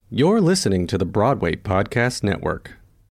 You're listening to the Broadway Podcast Network.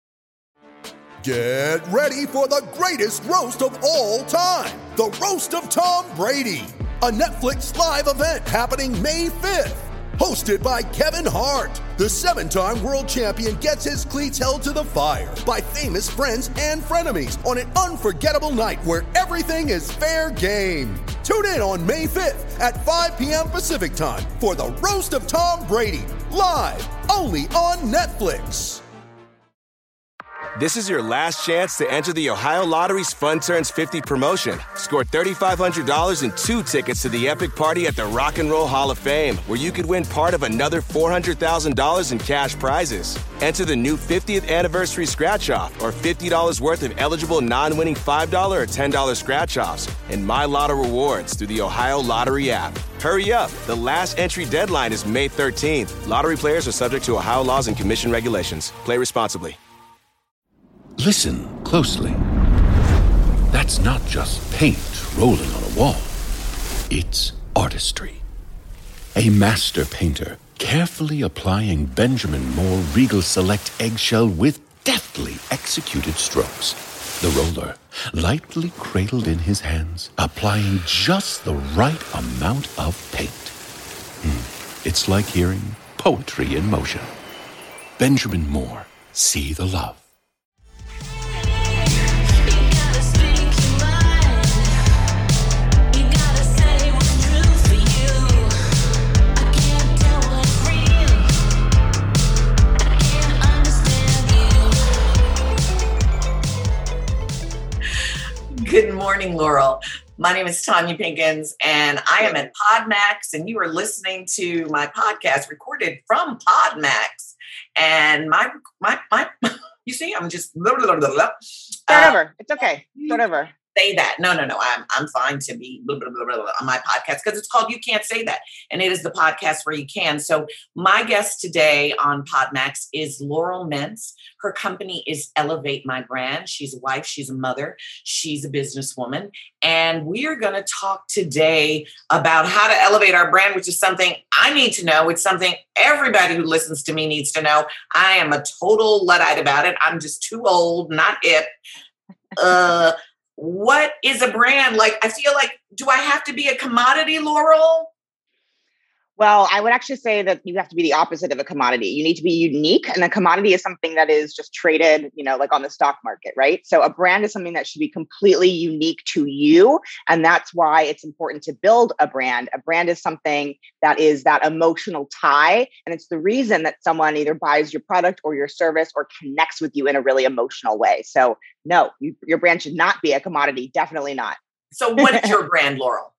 Get ready for the greatest roast of all time, the Roast of Tom Brady, a Netflix live event happening May 5th. Hosted by Kevin Hart, the 7-time world champion gets his cleats held to the fire by famous friends and frenemies on an unforgettable night where everything is fair game. Tune in on May 5th at 5 p.m. Pacific time for the Roast of Tom Brady, live only on Netflix. This is your last chance to enter the Ohio Lottery's Fun Turns 50 promotion. Score $3,500 and 2 tickets to the epic party at the Rock and Roll Hall of Fame, where you could win part of another $400,000 in cash prizes. Enter the new 50th anniversary scratch-off or $50 worth of eligible non-winning $5 or $10 scratch-offs and My Lotto rewards through the Ohio Lottery app. Hurry up. The last entry deadline is May 13th. Lottery players are subject to Ohio laws and commission regulations. Play responsibly. Listen closely. That's not just paint rolling on a wall. It's artistry. A master painter carefully applying Benjamin Moore Regal Select eggshell with deftly executed strokes. The roller lightly cradled in his hands, applying just the right amount of paint. It's like hearing poetry in motion. Benjamin Moore, see the love. Good morning, Laurel. My name is Tanya Pinkins, and I am at PodMax, and you are listening to my podcast recorded from PodMax. And my you see, I'm just Start over. It's okay. Start over. Say that. No. I'm fine to be blah, blah, blah, blah, on my podcast because it's called You Can't Say That. And it is the podcast where you can. So my guest today on PodMax is Laurel Mentz. Her company is Elevate My Brand. She's a wife. She's a mother. She's a businesswoman. And we are going to talk today about how to elevate our brand, which is something I need to know. It's something everybody who listens to me needs to know. I am a total Luddite about it. I'm just too old, not hip. What is a brand? Like, I feel like, do I have to be a commodity, Laurel? Well, I would actually say that you have to be the opposite of a commodity. You need to be unique. And a commodity is something that is just traded, like on the stock market, right? So a brand is something that should be completely unique to you. And that's why it's important to build a brand. A brand is something that is that emotional tie. And it's the reason that someone either buys your product or your service or connects with you in a really emotional way. So no, your brand should not be a commodity. Definitely not. So what is your brand, Laurel?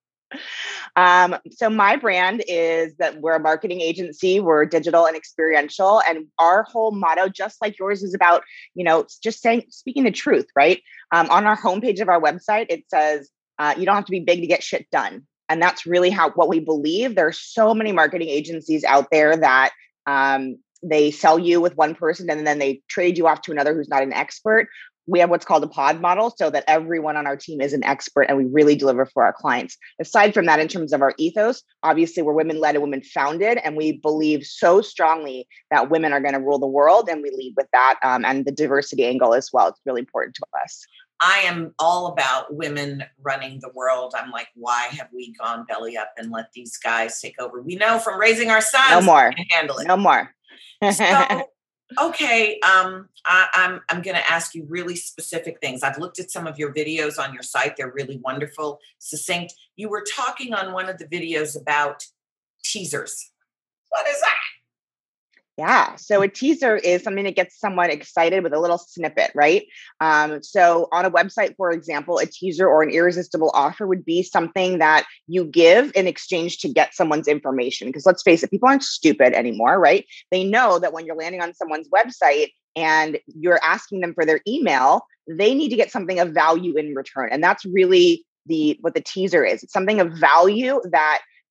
So my brand is that we're a marketing agency. We're digital and experiential. And our whole motto, just like yours, is about, just speaking the truth, right? On our homepage of our website, it says, you don't have to be big to get shit done. And that's really what we believe. There are so many marketing agencies out there that, they sell you with one person and then they trade you off to another who's not an expert. We have what's called a pod model so that everyone on our team is an expert and we really deliver for our clients. Aside from that, in terms of our ethos, obviously we're women-led and women-founded, and we believe so strongly that women are going to rule the world, and we lead with that and the diversity angle as well. It's really important to us. I am all about women running the world. I'm like, why have we gone belly up and let these guys take over? We know from raising our sons, no more. We can handle it. No more. So, okay, I'm going to ask you really specific things. I've looked at some of your videos on your site. They're really wonderful, succinct. You were talking on one of the videos about teasers. What is that? Yeah. So a teaser is something that gets someone excited with a little snippet, right? So on a website, for example, a teaser or an irresistible offer would be something that you give in exchange to get someone's information. Because let's face it, people aren't stupid anymore, right? They know that when you're landing on someone's website and you're asking them for their email, they need to get something of value in return. And that's really what the teaser is. It's something of value that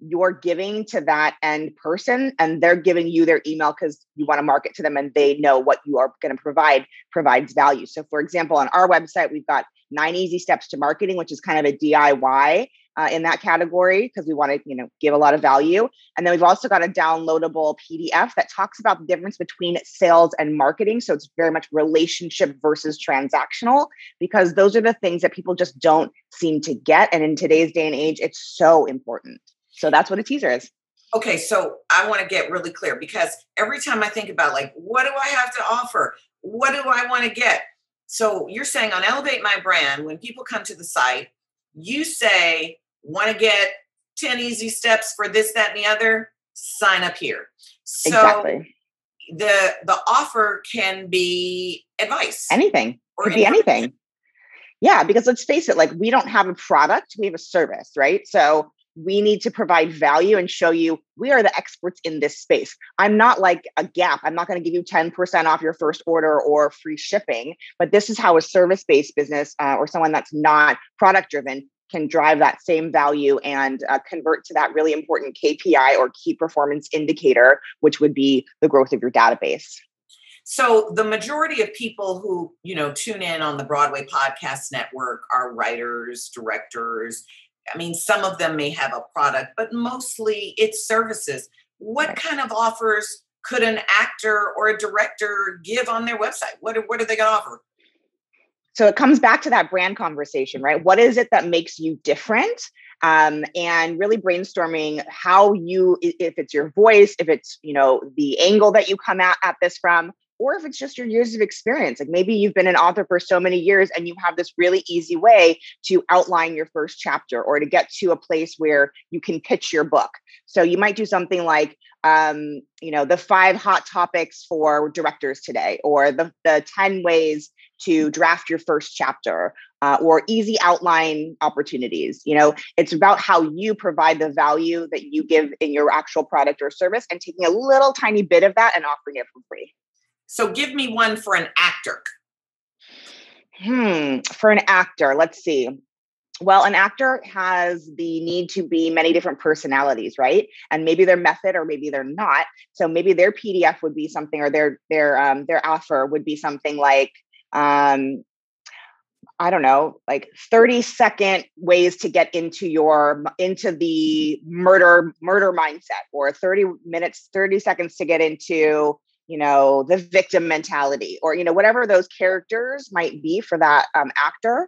you're giving to that end person, and they're giving you their email because you want to market to them and they know what you are going to provides value. So for example, on our website, we've got 9 easy steps to marketing, which is kind of a DIY in that category because we want to, give a lot of value. And then we've also got a downloadable PDF that talks about the difference between sales and marketing. So it's very much relationship versus transactional, because those are the things that people just don't seem to get. And in today's day and age, it's so important. So that's what a teaser is. Okay, so I want to get really clear, because every time I think about what do I have to offer? What do I want to get? So you're saying on Elevate My Brand, when people come to the site, you say, want to get 10 easy steps for this, that, and the other, sign up here. So exactly. The offer can be advice. Anything. Could be anything. Yeah, because let's face it, we don't have a product, we have a service, right? So we need to provide value and show you we are the experts in this space. I'm not like a Gap. I'm not going to give you 10% off your first order or free shipping, but this is how a service-based business or someone that's not product-driven can drive that same value and convert to that really important KPI or key performance indicator, which would be the growth of your database. So the majority of people who, tune in on the Broadway Podcast Network are writers, directors. I mean, some of them may have a product, but mostly it's services. What kind of offers could an actor or a director give on their website? What are they going to offer? So it comes back to that brand conversation, right? What is it that makes you different? And really brainstorming how if it's your voice, if it's, the angle that you come at this from, or if it's just your years of experience. Like maybe you've been an author for so many years and you have this really easy way to outline your first chapter or to get to a place where you can pitch your book. So you might do something like, the 5 hot topics for directors today, or the 10 ways to draft your first chapter, or easy outline opportunities. It's about how you provide the value that you give in your actual product or service and taking a little tiny bit of that and offering it for free. So give me one for an actor. For an actor, let's see. Well, an actor has the need to be many different personalities, right? And maybe they're method or maybe they're not. So maybe their PDF would be something, or their offer would be something like, I don't know, like 30-second ways to get into the murder mindset, or 30 seconds to get into, the victim mentality, or, whatever those characters might be for that actor.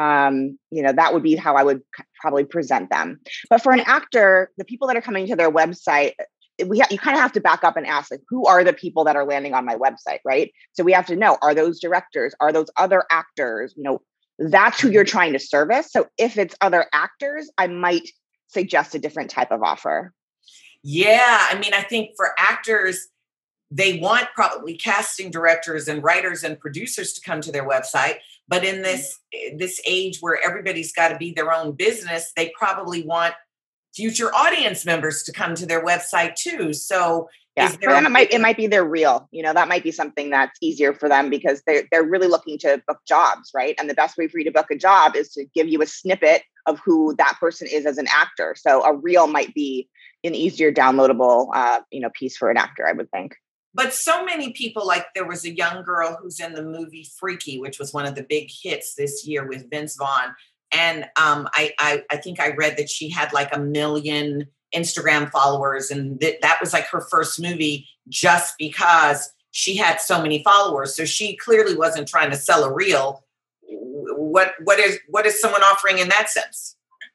That would be how I would probably present them. But for an actor, the people that are coming to their website, you kind of have to back up and ask, who are the people that are landing on my website, right? So we have to know, are those directors? Are those other actors? That's who you're trying to service. So if it's other actors, I might suggest a different type of offer. Yeah. I mean, I think for actors, they want probably casting directors and writers and producers to come to their website. But in this age where everybody's got to be their own business, they probably want future audience members to come to their website too. So yeah, for them, it might be their reel. That might be something that's easier for them because they're really looking to book jobs, right? And the best way for you to book a job is to give you a snippet of who that person is as an actor. So a reel might be an easier downloadable, piece for an actor, I would think. But so many people, like there was a young girl who's in the movie Freaky, which was one of the big hits this year with Vince Vaughn. And I think I read that she had like 1 million Instagram followers, and that was like her first movie just because she had so many followers. So she clearly wasn't trying to sell a reel. What is someone offering in that sense?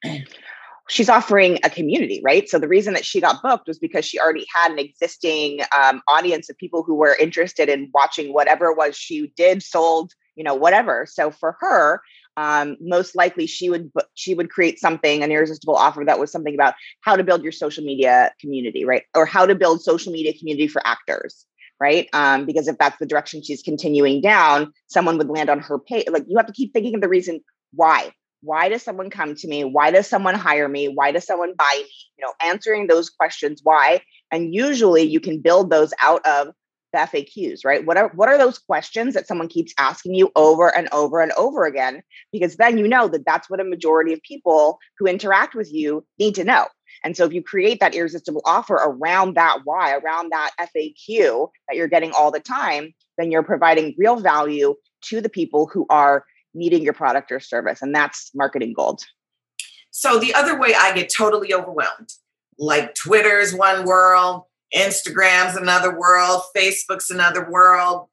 She's offering a community, right? So the reason that she got booked was because she already had an existing audience of people who were interested in watching whatever it was she did, sold, whatever. So for her, most likely she would create something, an irresistible offer that was something about how to build your social media community, right? Or how to build social media community for actors, right? Because if that's the direction she's continuing down, someone would land on her page. Like you have to keep thinking of the reason why. Why does someone come to me? Why does someone hire me? Why does someone buy me? Answering those questions, why? And usually you can build those out of the FAQs, right? What are those questions that someone keeps asking you over and over and over again? Because then that that's what a majority of people who interact with you need to know. And so if you create that irresistible offer around that why, around that FAQ that you're getting all the time, then you're providing real value to the people who are needing your product or service. And that's marketing gold. So the other way I get totally overwhelmed, like Twitter's one world, Instagram's another world, Facebook's another world.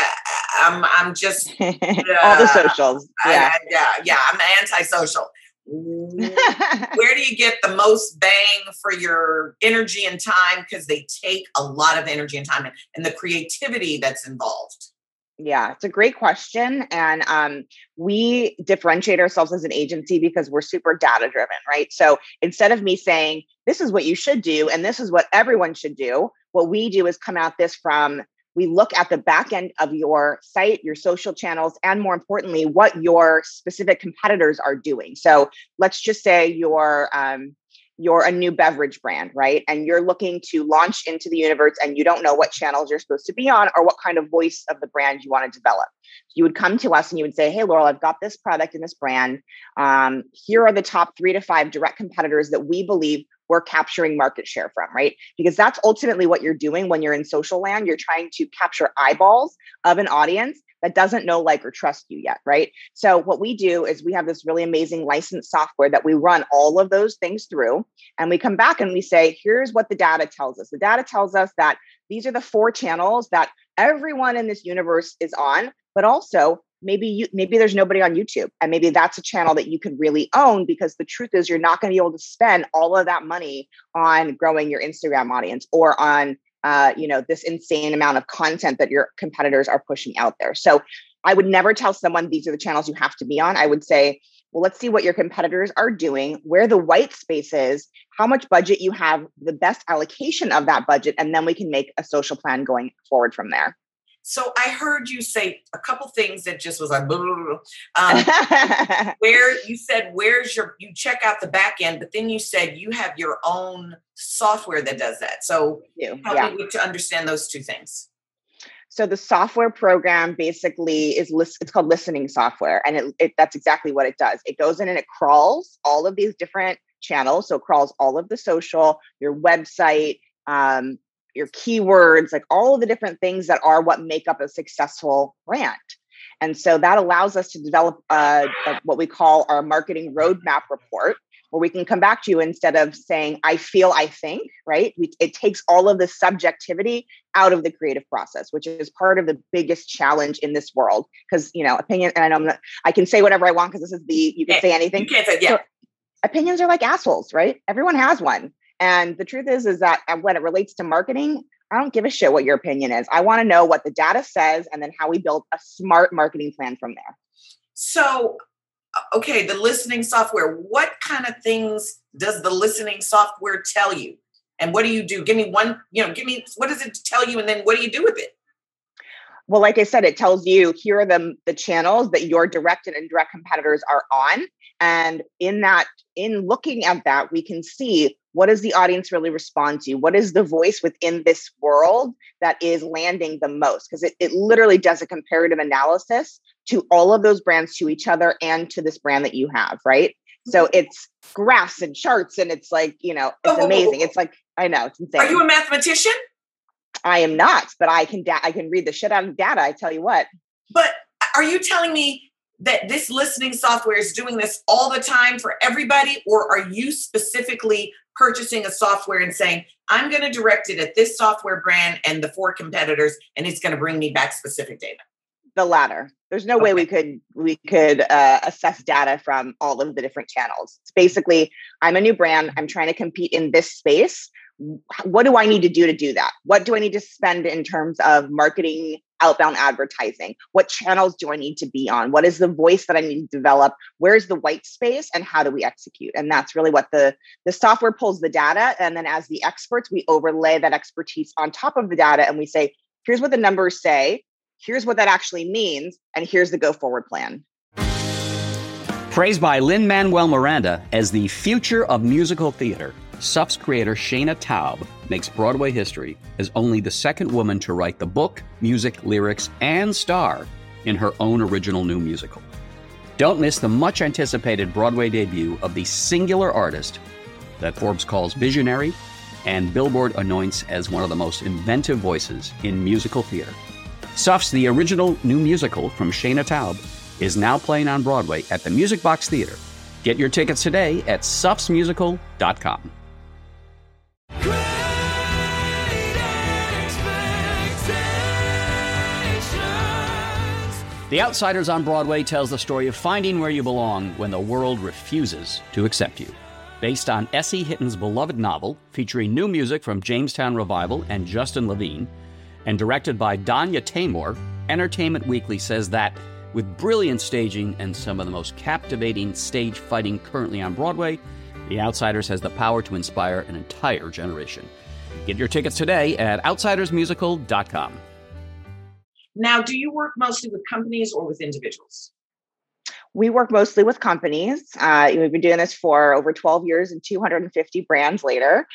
I'm just all the socials. Yeah, I'm antisocial. Where do you get the most bang for your energy and time? Because they take a lot of energy and time and the creativity that's involved. Yeah, it's a great question. And we differentiate ourselves as an agency because we're super data driven, right? So instead of me saying, this is what you should do, and this is what everyone should do, what we do is come at this from, we look at the back end of your site, your social channels, and more importantly, what your specific competitors are doing. So let's just say you're a new beverage brand, right? And you're looking to launch into the universe and you don't know what channels you're supposed to be on or what kind of voice of the brand you want to develop. You would come to us and you would say, hey, Laurel, I've got this product and this brand. Here are the top 3 to 5 direct competitors that we believe we're capturing market share from, right? Because that's ultimately what you're doing when you're in social land. You're trying to capture eyeballs of an audience that doesn't know, like, or trust you yet, right? So what we do is we have this really amazing licensed software that we run all of those things through. And we come back and we say, here's what the data tells us. The data tells us that these are the 4 channels that everyone in this universe is on, but also maybe there's nobody on YouTube. And maybe that's a channel that you could really own, because the truth is you're not going to be able to spend all of that money on growing your Instagram audience or on this insane amount of content that your competitors are pushing out there. So I would never tell someone these are the channels you have to be on. I would say, well, let's see what your competitors are doing, where the white space is, how much budget you have, the best allocation of that budget, and then we can make a social plan going forward from there. So I heard you say a couple things that just was like, where you said, you check out the back end, but then you said you have your own software that does that. So help me to understand those 2 things. So the software program basically it's called listening software. And that's exactly what it does. It goes in and it crawls all of these different channels. So it crawls all of the social, your website, your keywords, like all of the different things that are what make up a successful brand. And so that allows us to develop what we call our marketing roadmap report, where we can come back to you instead of saying, I feel, I think, right? It takes all of the subjectivity out of the creative process, which is part of the biggest challenge in this world. Because, opinion, and I know I can say whatever I want because you can say anything. You can't say, yeah. So opinions are like assholes, right? Everyone has one. And the truth is that when it relates to marketing, I don't give a shit what your opinion is. I want to know what the data says and then how we build a smart marketing plan from there. So, okay, the listening software, what kind of things does the listening software tell you? And what do you do? Give me what does it tell you? And then what do you do with it? Well, like I said, it tells you here are the channels that your direct and indirect competitors are on. And in looking at that, we can see what does the audience really respond to? What is the voice within this world that is landing the most? Because it literally does a comparative analysis to all of those brands, to each other, and to this brand that you have, right? So it's graphs and charts, and it's like, it's amazing. It's like, I know, it's insane. Are you a mathematician? I am not, but I can read the shit out of data. I tell you what. But are you telling me that this listening software is doing this all the time for everybody? Or are you specifically purchasing a software and saying, I'm going to direct it at this software brand and the 4 competitors, and it's going to bring me back specific data? The latter. There's no way we could assess data from all of the different channels. It's basically, I'm a new brand. I'm trying to compete in this space. What do I need to do that? What do I need to spend in terms of marketing, outbound advertising? What channels do I need to be on? What is the voice that I need to develop? Where's the white space, and how do we execute? And that's really what the software pulls the data. And then as the experts, we overlay that expertise on top of the data. And we say, here's what the numbers say. Here's what that actually means. And here's the go forward plan. Praised by Lin-Manuel Miranda as the future of musical theater, SUP's creator Shana Taub makes Broadway history as only the 2nd woman to write the book, music, lyrics, and star in her own original new musical. Don't miss the much-anticipated Broadway debut of the singular artist, that Forbes calls visionary and Billboard anoints as one of the most inventive voices in musical theater. Suffs, the original new musical from Shayna Taub, is now playing on Broadway at the Music Box Theater. Get your tickets today at suffsmusical.com. The Outsiders on Broadway tells the story of finding where you belong when the world refuses to accept you. Based on S.E. Hitton's beloved novel, featuring new music from Jamestown Revival and Justin Levine, and directed by Danya Taymor, Entertainment Weekly says that, with brilliant staging and some of the most captivating stage fighting currently on Broadway, The Outsiders has the power to inspire an entire generation. Get your tickets today at outsidersmusical.com. Now, do you work mostly with companies or with individuals? We work mostly with companies. We've been doing this for over 12 years and 250 brands later.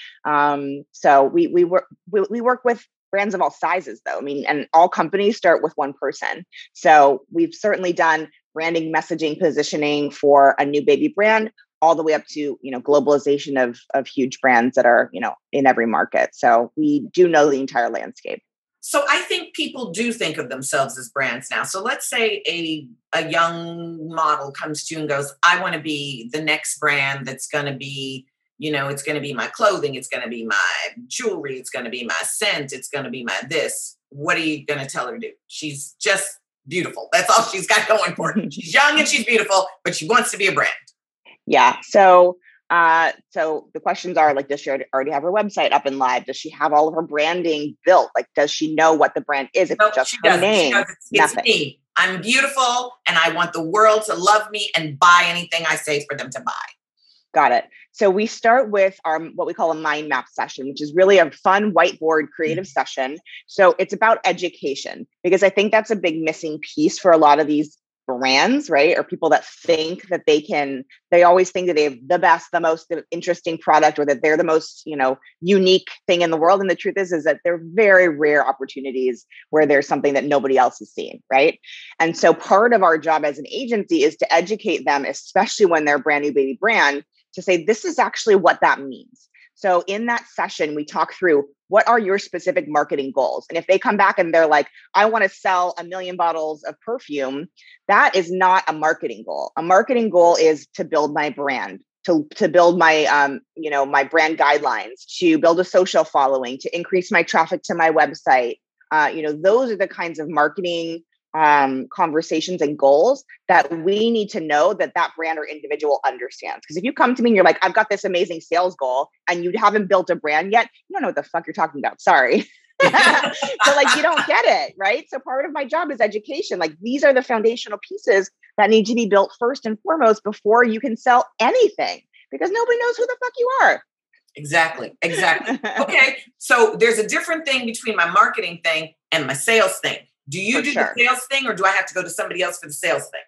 So we work with brands of all sizes, though. I mean, and all companies start with one person. So we've certainly done branding, messaging, positioning for a new baby brand, all the way up to, globalization of huge brands that are, in every market. So we do know the entire landscape. So I think people do think of themselves as brands now. So let's say a young model comes to you and goes, I want to be the next brand that's going to be, it's going to be my clothing. It's going to be my jewelry. It's going to be my scent. It's going to be my this. What are you going to tell her to do? She's just beautiful. That's all she's got going for her. She's young and she's beautiful, but she wants to be a brand. Yeah. So the questions are like, does she already have her website up and live? Does she have all of her branding built? Like, does she know what the brand is? If it's just her name, it's me. I'm beautiful and I want the world to love me and buy anything I say for them to buy. Got it. So we start with our, what we call a mind map session, which is really a fun whiteboard creative session. So it's about education, because I think that's a big missing piece for a lot of these brands, right? Or people that think that they always think that they have the best, the most interesting product, or that they're the most, unique thing in the world. And the truth is that they're very rare opportunities where there's something that nobody else has seen, right? And so part of our job as an agency is to educate them, especially when they're a brand new baby brand, to say, this is actually what that means. So in that session, we talk through, what are your specific marketing goals? And if they come back and they're like, I want to sell 1 million bottles of perfume, that is not a marketing goal. A marketing goal is to build my brand, to build my, my brand guidelines, to build a social following, to increase my traffic to my website. Those are the kinds of marketing conversations and goals that we need to know that brand or individual understands. Because if you come to me and you're like, I've got this amazing sales goal and you haven't built a brand yet, you don't know what the fuck you're talking about. Sorry. So you don't get it, right? So part of my job is education. Like, these are the foundational pieces that need to be built first and foremost before you can sell anything, because nobody knows who the fuck you are. Exactly. Okay. So there's a different thing between my marketing thing and my sales thing. Do you do the sales thing, or do I have to go to somebody else for the sales thing?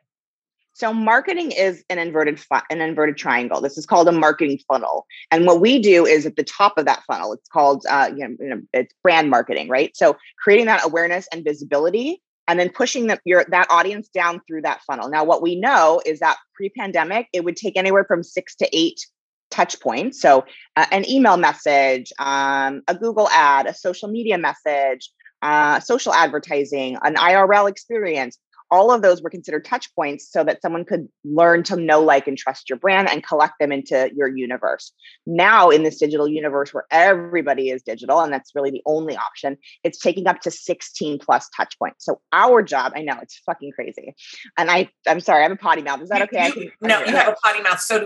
So marketing is an inverted triangle. This is called a marketing funnel. And what we do is at the top of that funnel, it's called, it's brand marketing, right? So creating that awareness and visibility, and then pushing that audience down through that funnel. Now, what we know is that pre-pandemic, it would take anywhere from 6 to 8 touch points. So an email message, a Google ad, a social media message, social advertising, an IRL experience. All of those were considered touch points so that someone could learn to know, like, and trust your brand and collect them into your universe. Now, in this digital universe where everybody is digital, and that's really the only option, it's taking up to 16 plus touch points. So our job, I know it's fucking crazy. And I'm sorry, I have a potty mouth. Is that okay? You have a potty mouth. So do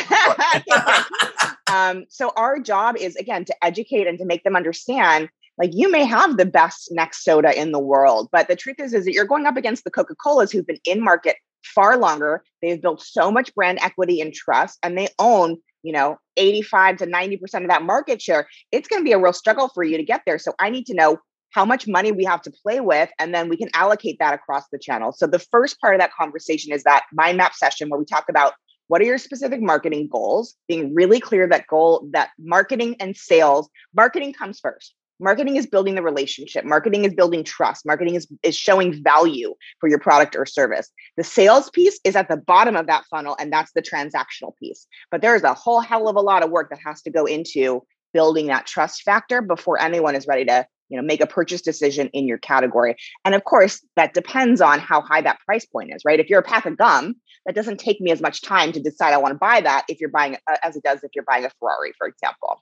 I. So our job is, again, to educate and to make them understand, like, you may have the best next soda in the world, but the truth is that you're going up against the Coca-Colas who've been in market far longer. They've built so much brand equity and trust, and they own, 85 to 90% of that market share. It's going to be a real struggle for you to get there. So I need to know how much money we have to play with, and then we can allocate that across the channel. So the first part of that conversation is that mind map session where we talk about, what are your specific marketing goals? Being really clear that marketing and sales, marketing comes first. Marketing is building the relationship. Marketing is building trust. Marketing is showing value for your product or service. The sales piece is at the bottom of that funnel, and that's the transactional piece. But there is a whole hell of a lot of work that has to go into building that trust factor before anyone is ready to, make a purchase decision in your category. And of course, that depends on how high that price point is, right? If you're a pack of gum, that doesn't take me as much time to decide I want to buy that if you're buying as it does if you're buying a Ferrari, for example.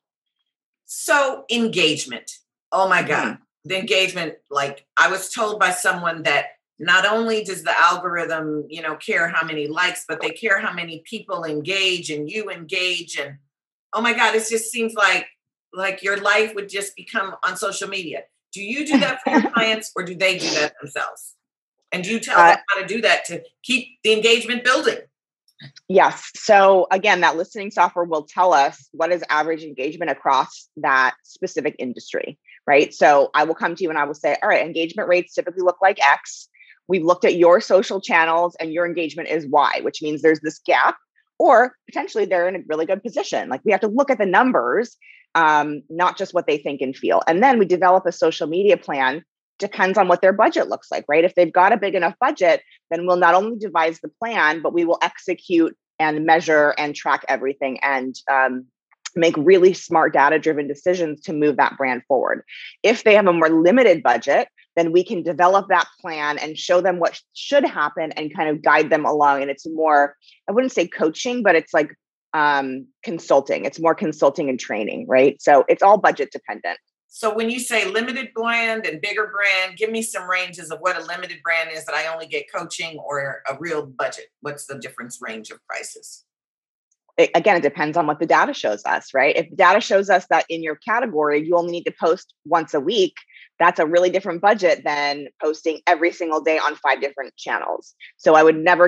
So engagement. Oh my God. The engagement, like I was told by someone that not only does the algorithm, care how many likes, but they care how many people engage and you engage. And oh my God, it just seems like your life would just become on social media. Do you do that for your clients or do they do that themselves? And do you tell them how to do that to keep the engagement building? Yes. So again, that listening software will tell us what is average engagement across that specific industry, right? So I will come to you and I will say, all right, engagement rates typically look like X. We've looked at your social channels and your engagement is Y, which means there's this gap, or potentially they're in a really good position. Like we have to look at the numbers, not just what they think and feel. And then we develop a social media plan. Depends on what their budget looks like, right? If they've got a big enough budget, then we'll not only devise the plan, but we will execute and measure and track everything and make really smart data-driven decisions to move that brand forward. If they have a more limited budget, then we can develop that plan and show them what should happen and kind of guide them along. And it's more, I wouldn't say coaching, but it's like consulting. It's more consulting and training, right? So it's all budget dependent. So when you say limited brand and bigger brand, give me some ranges of what a limited brand is that I only get coaching or a real budget. What's the difference range of prices? Again, it depends on what the data shows us, right? If the data shows us that in your category, you only need to post once a week, that's a really different budget than posting every single day on 5 different channels. So I would never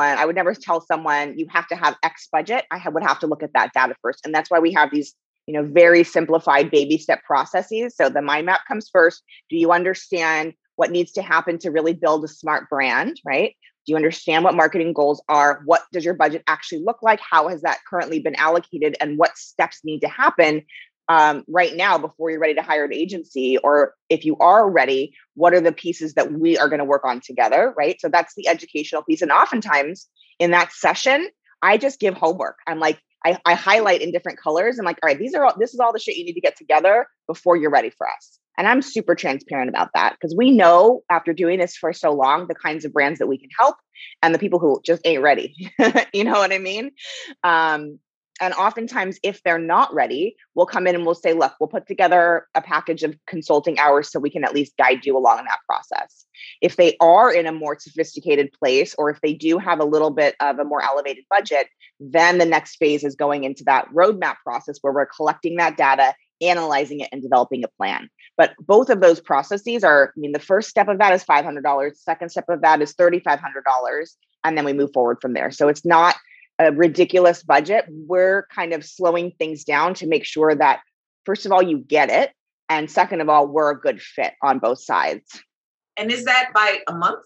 tell someone you have to have X budget. I would have to look at that data first. And that's why we have these very simplified baby step processes. So the mind map comes first. Do you understand what needs to happen to really build a smart brand, right? Do you understand what marketing goals are? What does your budget actually look like? How has that currently been allocated? And what steps need to happen right now before you're ready to hire an agency? Or if you are ready, what are the pieces that we are going to work on together, right? So that's the educational piece. And oftentimes in that session, I just give homework. I'm like, I highlight in different colors. I'm like, all right, this is all the shit you need to get together before you're ready for us. And I'm super transparent about that because we know after doing this for so long, the kinds of brands that we can help and the people who just ain't ready. You know what I mean? And oftentimes, if they're not ready, we'll come in and we'll say, look, we'll put together a package of consulting hours so we can at least guide you along in that process. If they are in a more sophisticated place, or if they do have a little bit of a more elevated budget, then the next phase is going into that roadmap process where we're collecting that data, analyzing it, and developing a plan. But both of those processes the first step of that is $500. Second step of that is $3,500. And then we move forward from there. So it's not a ridiculous budget. We're kind of slowing things down to make sure that, first of all, you get it. And second of all, we're a good fit on both sides. And is that by a month?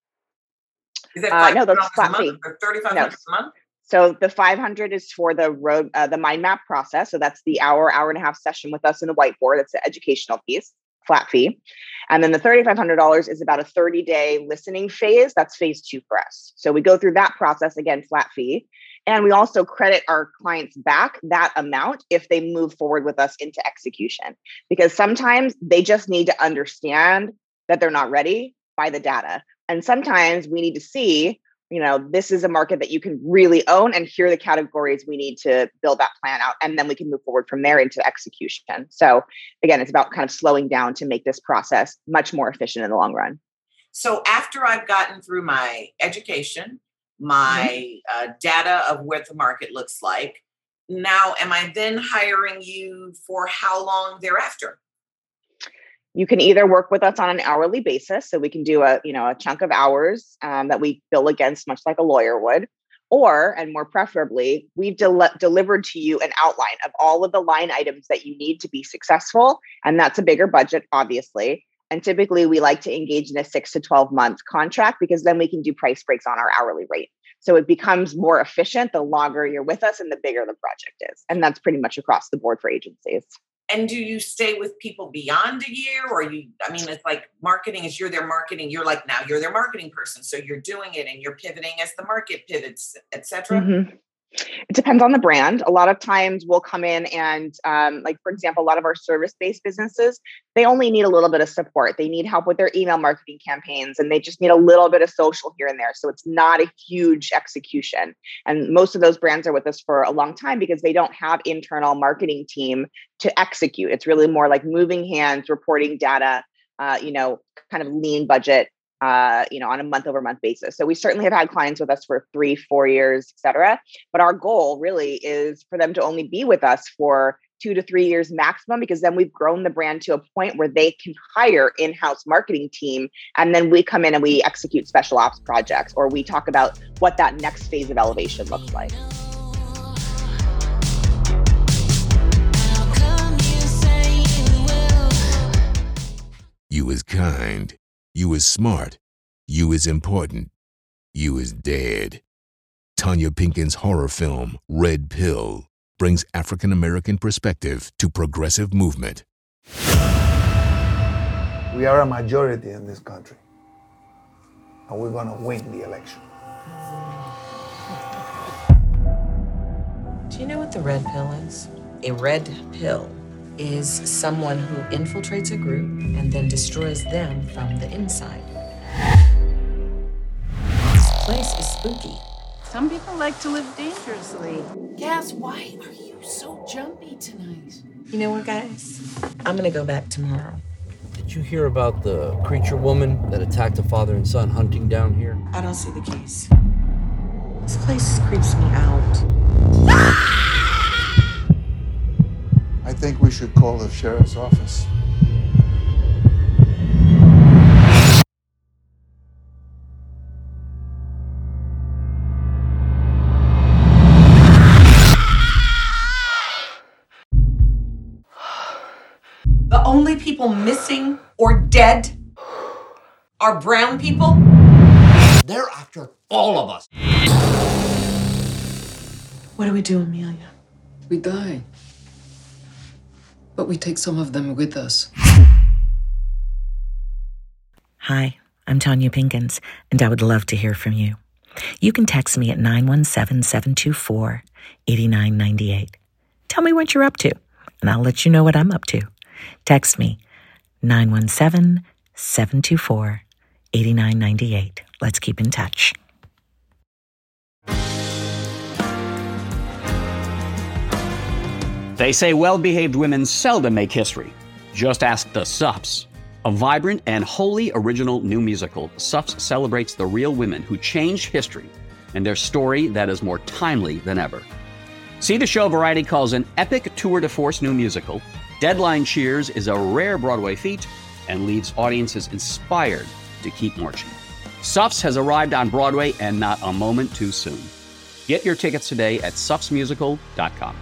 Is that no, that's flat fee. Or $3,500 a month? So the 500 is for the mind map process. So that's the hour and a half session with us in a whiteboard. That's the educational piece, flat fee. And then the $3,500 is about a 30-day listening phase. That's phase 2 for us. So we go through that process, again, flat fee. And we also credit our clients back that amount if they move forward with us into execution, because sometimes they just need to understand that they're not ready by the data. And sometimes we need to see, this is a market that you can really own, and here are the categories we need to build that plan out. And then we can move forward from there into execution. So again, it's about kind of slowing down to make this process much more efficient in the long run. So after I've gotten through my education, my data of what the market looks like, now am I then hiring you for how long thereafter? You can either work with us on an hourly basis, so we can do a chunk of hours that we bill against, much like a lawyer would, or, and more preferably, we've delivered to you an outline of all of the line items that you need to be successful, and that's a bigger budget, obviously. And typically, we like to engage in a 6 to 12 month contract because then we can do price breaks on our hourly rate. So it becomes more efficient the longer you're with us and the bigger the project is, and that's pretty much across the board for agencies. And do you stay with people beyond a year, or it's like marketing is you're their marketing. You're like, now you're their marketing person. So you're doing it and you're pivoting as the market pivots, et cetera. Mm-hmm. It depends on the brand. A lot of times we'll come in and for example, a lot of our service-based businesses, they only need a little bit of support. They need help with their email marketing campaigns, and they just need a little bit of social here and there. So it's not a huge execution. And most of those brands are with us for a long time because they don't have internal marketing team to execute. It's really more like moving hands, reporting data, kind of lean budget, on a month-over-month basis. So we certainly have had clients with us for 3-4 years, et cetera. But our goal really is for them to only be with us for 2 to 3 years maximum, because then we've grown the brand to a point where they can hire in-house marketing team. And then we come in and we execute special ops projects, or we talk about what that next phase of elevation looks like. You is kind. You is smart. You is important. You is dead. Tanya Pinkin's horror film, Red Pill, brings African-American perspective to progressive movement. We are a majority in this country, and we're going to win the election. Do you know what the red pill is? A red pill is someone who infiltrates a group and then destroys them from the inside. This place is spooky. Some people like to live dangerously. Cass, why are you so jumpy tonight? You know what, guys? I'm gonna go back tomorrow. Did you hear about the creature woman that attacked a father and son hunting down here? I don't see the keys. This place creeps me out. I think we should call the sheriff's office. The only people missing or dead are brown people? They're after all of us. What do we do, Amelia? We die. But we take some of them with us. Hi, I'm Tanya Pinkins, and I would love to hear from you. You can text me at 917-724-8998. Tell me what you're up to, and I'll let you know what I'm up to. Text me, 917-724-8998. Let's keep in touch. They say well-behaved women seldom make history. Just ask the Suffs. A vibrant and wholly original new musical, Suffs celebrates the real women who changed history and their story that is more timely than ever. See the show Variety calls an epic tour de force new musical. Deadline cheers is a rare Broadway feat and leaves audiences inspired to keep marching. Suffs has arrived on Broadway, and not a moment too soon. Get your tickets today at suffsmusical.com.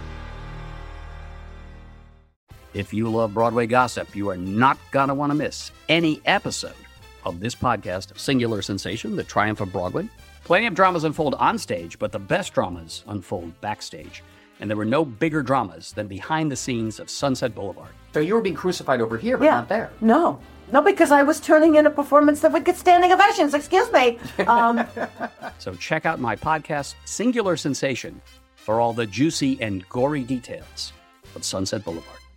If you love Broadway gossip, you are not going to want to miss any episode of this podcast, Singular Sensation, The Triumph of Broadway. Plenty of dramas unfold on stage, but the best dramas unfold backstage. And there were no bigger dramas than behind the scenes of Sunset Boulevard. So you were being crucified over here, but not there. No, because I was turning in a performance that would get standing ovations. Excuse me. So check out my podcast, Singular Sensation, for all the juicy and gory details of Sunset Boulevard.